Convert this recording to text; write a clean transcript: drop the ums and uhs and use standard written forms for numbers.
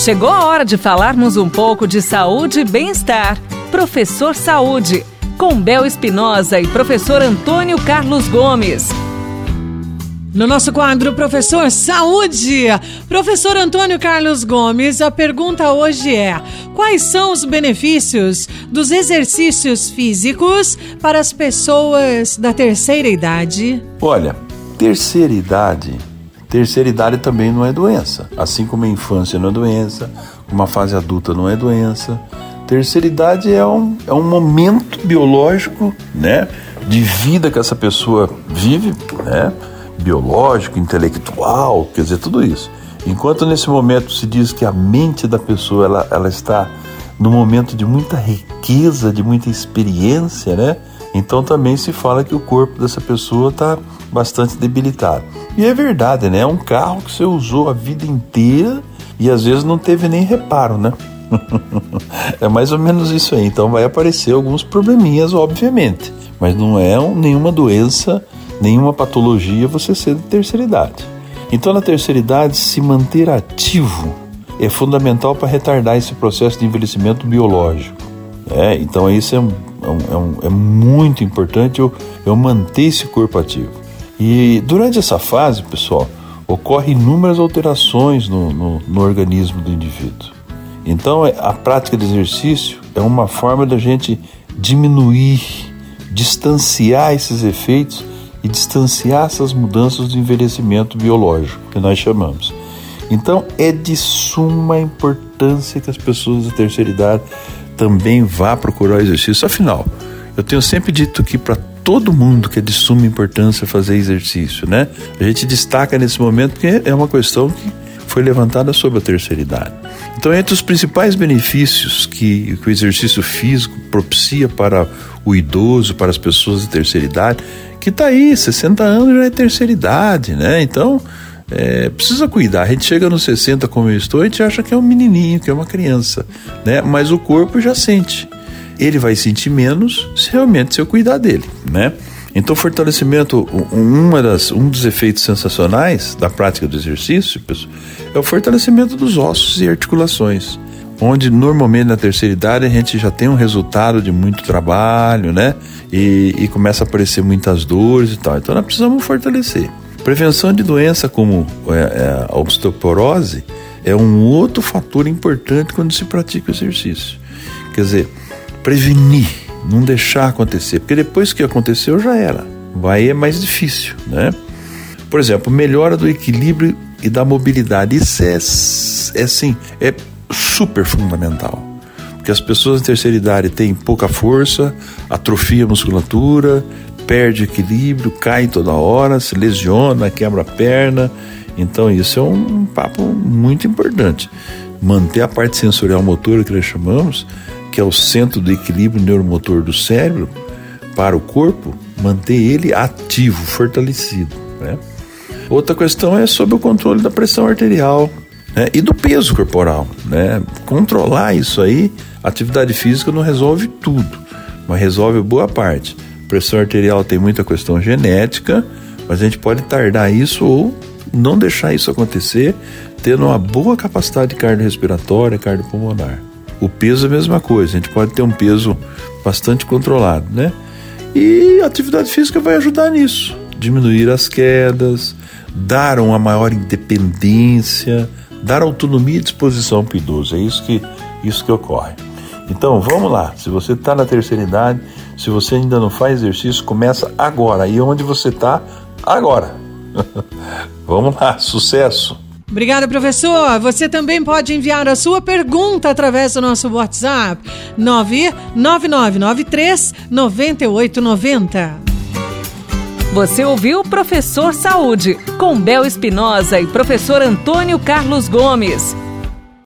Chegou a hora de falarmos um pouco de saúde e bem-estar. Professor Saúde, com Bel Espinosa e professor Antônio Carlos Gomes. No nosso quadro Professor Saúde, professor Antônio Carlos Gomes, a pergunta hoje é: quais são os benefícios dos exercícios físicos para as pessoas da terceira idade? Olha, terceira idade também não é doença. Assim como a infância não é doença, como a fase adulta não é doença. Terceira idade é um momento biológico, né, de vida que essa pessoa vive, né? Biológico, intelectual, quer dizer, tudo isso. Enquanto nesse momento se diz que a mente da pessoa ela está num momento de muita riqueza, de muita experiência, né? Então também se fala que o corpo dessa pessoa está bastante debilitado. E é verdade, né? É um carro que você usou a vida inteira e às vezes não teve nem reparo, né? É mais ou menos isso aí. Então vai aparecer alguns probleminhas, obviamente, mas não é nenhuma doença, nenhuma patologia você ser de terceira idade. Então na terceira idade, se manter ativo é fundamental para retardar esse processo de envelhecimento biológico. Então isso é muito importante eu manter esse corpo ativo. E durante essa fase, pessoal, ocorrem inúmeras alterações no organismo do indivíduo. Então a prática de exercício é uma forma da gente diminuir, distanciar esses efeitos e distanciar essas mudanças do envelhecimento biológico, que nós chamamos. Então, é de suma importância que as pessoas da terceira idade também vá procurar o exercício. Afinal, eu tenho sempre dito que para todo mundo que é de suma importância fazer exercício, né? A gente destaca nesse momento porque é uma questão que foi levantada sobre a terceira idade. Então, entre os principais benefícios que o exercício físico propicia para o idoso, para as pessoas de terceira idade, que está aí, 60 anos já é terceira idade, né? Então, precisa cuidar. A gente chega nos 60 como eu estou, a gente acha que é um menininho, que é uma criança, né? Mas o corpo já sente. Ele vai sentir menos se realmente eu cuidar dele, né? Então, fortalecimento, um dos efeitos sensacionais da prática do exercício, pessoal, é o fortalecimento dos ossos e articulações, onde normalmente na terceira idade a gente já tem um resultado de muito trabalho, né? E começa a aparecer muitas dores e tal. Então nós precisamos fortalecer. Prevenção de doença como a osteoporose é um outro fator importante quando se pratica o exercício. Quer dizer, prevenir, não deixar acontecer, porque depois que aconteceu já era. Vai é mais difícil, né? Por exemplo, melhora do equilíbrio e da mobilidade. Isso é super fundamental, porque as pessoas de terceira idade têm pouca força, atrofia a musculatura, perde equilíbrio, cai toda hora, se lesiona, quebra a perna. Então isso é um papo muito importante. Manter a parte sensorial motora, que nós chamamos, que é o centro do equilíbrio neuromotor do cérebro para o corpo, manter ele ativo, fortalecido, né? Outra questão é sobre o controle da pressão arterial, né, e do peso corporal, né? Controlar isso aí, a atividade física não resolve tudo, mas resolve boa parte. Pressão arterial tem muita questão genética, mas a gente pode tardar isso ou não deixar isso acontecer, tendo uma boa capacidade cardiorrespiratória, cardiopulmonar. O peso é a mesma coisa, a gente pode ter um peso bastante controlado, né? E a atividade física vai ajudar nisso, diminuir as quedas, dar uma maior independência, dar autonomia e disposição para o idoso. É isso que ocorre. Então, vamos lá. Se você está na terceira idade, se você ainda não faz exercício, começa agora. E onde você está? Agora. Vamos lá. Sucesso. Obrigada, professor. Você também pode enviar a sua pergunta através do nosso WhatsApp 99993-9890. Você ouviu Professor Saúde, com Bel Espinosa e professor Antônio Carlos Gomes.